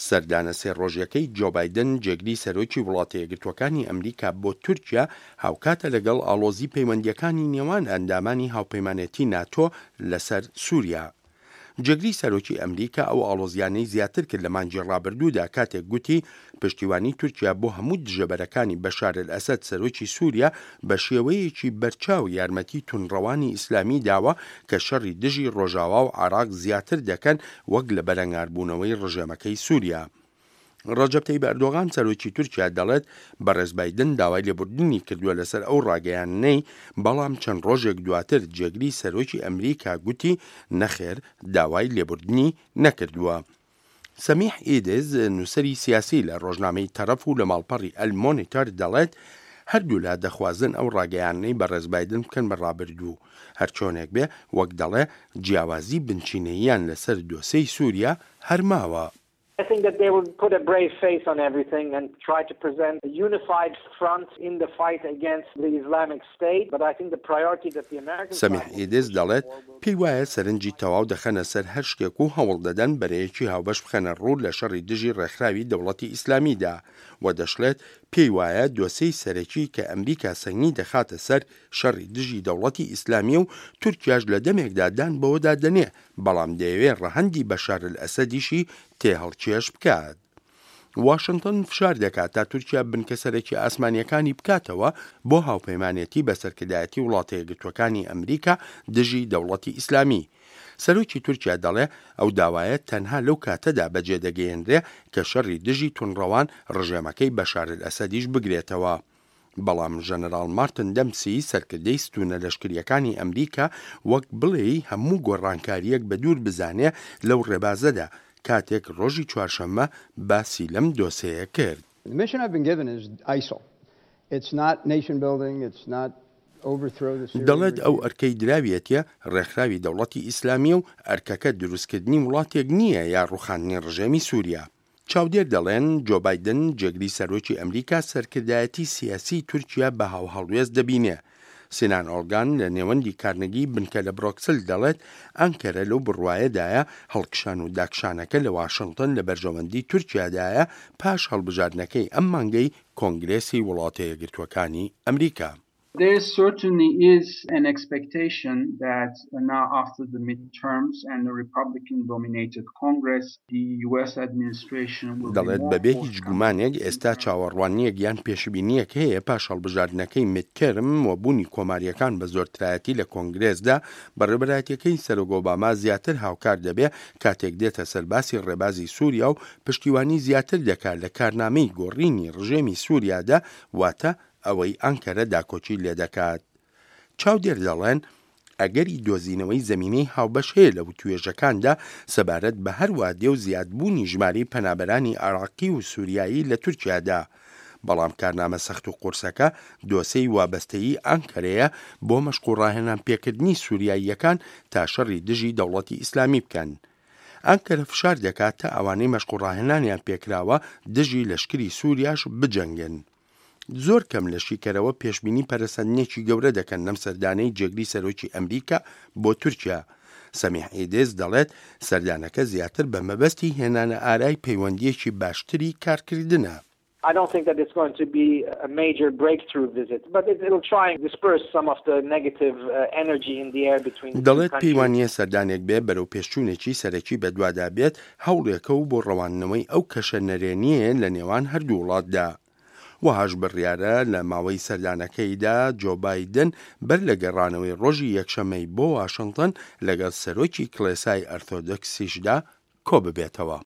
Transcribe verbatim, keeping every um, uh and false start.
سەردانە سێ ڕۆژیەکەی جۆ بایدن جێگری سەرۆکی وڵاتە یەکگرتووەکانی ئەمریکا بۆ تورکیا هاوکاتە لەگەڵ ئاڵۆزی پەیوەندیەکانی نێوان ئەندامانی هاوپەیمانێتی ناتۆ لەسەر سووریا. جێگری سەرۆکی ئەمریکا ئەو ئاڵۆزیانەی زیاتر کرد لە مانگی ڕابردوودا کاتێک گوتی پشتیوانی تورکیا بۆ هەموو دژەبەرەکانی بەشار ئەسەد سەرۆکی سووریا بە شێوەیەکی بەرچاو یارمەتی تونڕەوانی ئیسلامی داوە کە شەڕی دژی ڕۆژاوا و عێراق زیاتر دەکەن وەک لە بەرەنگاربوونەوەی ڕژێمەکەی سووریا. ڕەجەب تەیب ئەردۆغان سەرۆکی تورکیا دەڵێت بەڕێز بایدن داوای لێبوردنی کردووە لەسەر ئەو ڕاگەیانەی، بەڵام چەند ڕۆژێک دواتر جێگری سەرۆکی ئەمریکا گوتی نەخێر داوای لێبوردنی نەکردووە. سەمیح ئیدز نووسەری سیاسی لە ڕۆژنامەی تەرەف و لە ماڵپەڕی ئەلمۆنیتەر دەڵێت هەردوو لا دەخوازن ئەو ڕاگەیانەی بەڕێز بایدن بکەن بە ڕابردوو، هەرچۆنێک بێ وەک دەڵێ جیاوازی بنچینەییان لەسەر دۆسەی سووریا هەرماوە. I think that they will put a brave face on everything and try to present a unified front in the fight against the Islamic State, but I think the priority that the Americans سەمیح ئیدز دەڵێت پێی وایە سەرنجی تەواو دەخەنە سەر هەر شتێک و هەوڵ دەدەن بەرەیەکی هاوبەش بخەنە ڕوو لە شەڕی دژی ڕێکخراوی دەوڵەتی ئیسلامیدا و دەشڵێت پێی وایە دۆسەی سەرەکی کە ئەمریکا سەنگی دەخاتە سەر شەڕی دژی دەوڵەتی ئیسلامی و تورکیاش لە دەمێکدا دان بەوەدا دەنێ، بەڵام دەیەوێت ڕەهەندی بەشار ئەسەدیشی تێ هەڵکێش بکات. واشنگتن فشار دەکات تا تورکیا بنکەسەرێکی ئاسمانیەکانی بکاتەوە بۆ هاوپەیمانێتی بەسەرکردایەتی وڵاتە یەکگرتووەکانی ئەمریکا دژی دەوڵەتی ئیسلامی. سەرۆکی تورکیا دەڵێ ئەو داوایە تەنها لەو کاتەدا بەجێ دەگەیەنرێ کە شەڕی دژی تونڕەوان ڕژێمەکەی بەشار ئەسەدیش بگرێتەوە. بەڵام ژەنەرال مارتن دەمسی سەرکردەی ستونە لەشکریەکانی ئەمریکا وەک بڵێ هەموو گۆڕانکاریەک بە دوور بزانێ لەو ڕێبازەدا کاتێک ڕۆژی چوارشەممە باسی لەم دۆسەیە کرد. دەڵێت ئەو ئەرکەی دراویەتە ڕێکخراوی دەوڵەتی ئیسلامی و ئەرکەکە دروستکردنی وڵاتێک نییە یا ڕوخاندنی ڕژێمی سووریا. چاودێر دەڵێن جۆ بایدن جێگری سەرۆکی ئەمریکا سەرکردایەتی سیاسی تورکیا بە هاوهەڵوێز دەبینێ. سینان ئۆرگان لە نێوەندی کارنەگی بنکە لە برۆکسل دەڵێت ئەنکەرە لەو بڕوایەدایە هەڵکشان و داکشانەکە لە واشنگتن لە بەرژەوەندی تورکیادایە پاش هەڵبژاردنەکەی ئەم مانگەی کۆنگرێسی وڵاتە یەکگرتووەکانی ئەمریکا. There certainly is an expectation that uh, now after the midterms and the Republican-dominated Congress, the U S administration will be دەڵێت بەبێ هیچ گومانێک ئێستا چاوەڕوانیەک یان پێشبینیەک هەیە پاش هەڵبژاردنەکەی میدترم و بوونی کۆماریەکان بە زۆرترایەتی لە کۆنگرێسدا بەڕێبەرایەتیەکەی سەرۆک ئۆباما زیاتر هاوکار دەبێ کاتێک دێتە سەرباسی ڕێبازی سووریا و پشتیوانی زیاتر دەکات لە کارنامەی گۆڕینی ڕژێمی سووریادا، واتە ئەوەی ئەنکەرە داکۆچی لێ دەکات. چاودێر دەڵێن ئەگەری دۆزینەوەی زەمینەی هاوبەش هەیە لە توێژەکاندا سەبارەت بە هەر وادێ و زیادبوونی ژمارەی پەنابەرانی عێراقی و سووریایی لە تورکیادا، بەڵام کارنامە سەخت و قورسەکە دۆسەی وابەستەیی ئەنکەرەیە بۆ مەشقوڕاهێنان پێکردنی سووریاییەکان تا شەڕی دژی دەوڵەتی ئیسلامی بکەن. ئەنکەرە فشار دەکات تا ئەوانەی مەشقوڕاهێنانیان پێکراوە دژی لەشکری سووریاش بجەنگن. زۆر کەم لە شیکەرەوە پێشبینی پەرەسەندنێکی گەورە دەکەن لەم سەردانەی جێگری سەرۆکی ئەمریکا بۆ تورکیا. سەمیح ئیدز دەڵێت سەردانەکە زیاتر بە مەبەستی هێنانە ئارای پەیوەندیەکی باشتری کارکردنە. I don't think that it's going to be a major breakthrough visit, but it, it'll try and disperse some of the negative uh, energy in the air between the two countries. دەڵێت پەیوانیە سەردانێک بێ بەرەو پێشچوونێکی سەرەکی بەدوادا بێت هەوڵێکە و بۆ ڕەوانەوەی ئەو کەشە نەرێنیە لە نێوان هەردوو وڵاتدا. وهاش بڕیارە لە ماوەی سەردانەکەیدا جۆ بایدن بەر لە گەڕانەوەی ڕۆژی یەکشەمەی بۆ واشنگتن لەگەڵ سەرۆکی کڵێسای ئەرتۆدۆکسیشدا کۆ ببێتەوە.